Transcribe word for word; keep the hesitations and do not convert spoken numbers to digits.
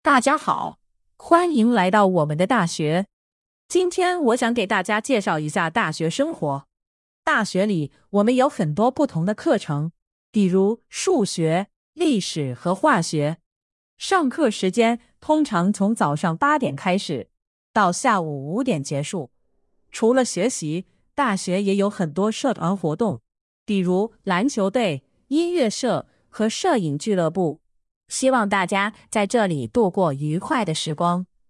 大家好，欢迎来到我们的大学。今天我想给大家介绍一下大学生活。大学里我们有很多不同的课程，比如数学、历史和化学。上课时间通常从早上八点开始，到下午五点结束。除了学习，大学也有很多社团活动，比如篮球队、音乐社和摄影俱乐部。希望大家在这里度过愉快的时光。